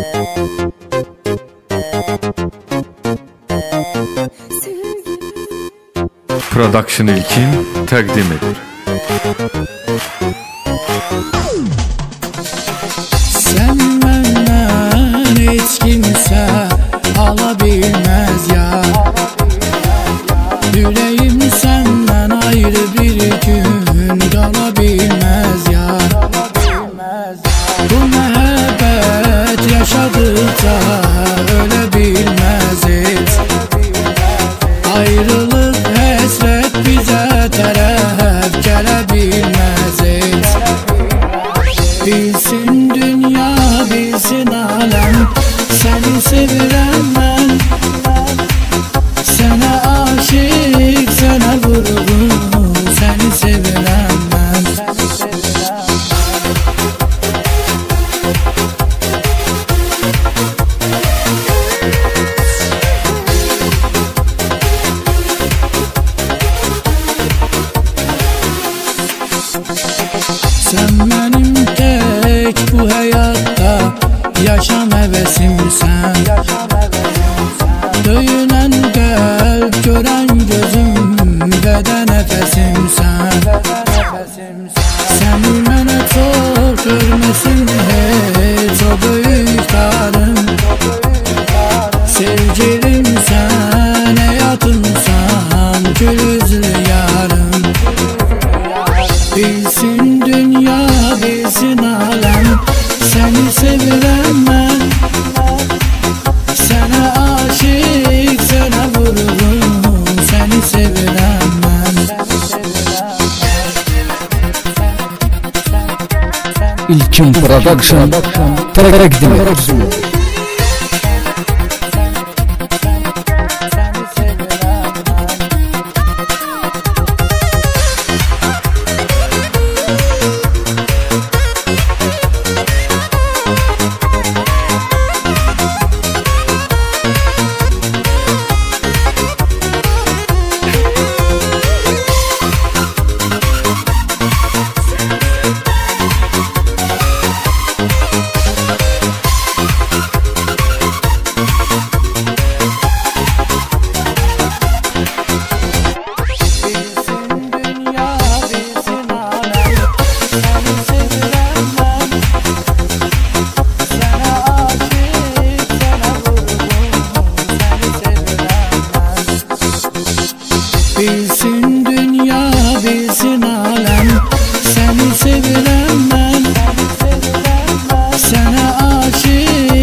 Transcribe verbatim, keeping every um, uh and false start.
Production İlkin təqdim edir. Sen benden hiç kimse alabilmez ya. Yüreğim senden ayrı bir gün kalabilmez ya. Bu mehabbet yaşadıkça ölebilmez hiç. Ayrılık hasret bize taraf gelebilmez hiç. Bilsin dünya, bilsin alem, seni sevirem ben. Sana aşık, sana vurgun, seni sevirem ben. Sen benim tek bu hayatta yaşam hevesimsen. Döyünen kalp, gören gözüm ve de nefesimsen. Seni bana çok görmesin hiç o büyük karım. Sevgilim sen, hayatımsan, gül yüzlü yarım. Bilsin dünya, bilsin alem, seni sevirem ben. Sana aşık, sana vururum, seni sevirem ben. İlkin Production təqdim edir. Bilsin dünya, bilsin alem, seni sevirem ben. Sana aşık,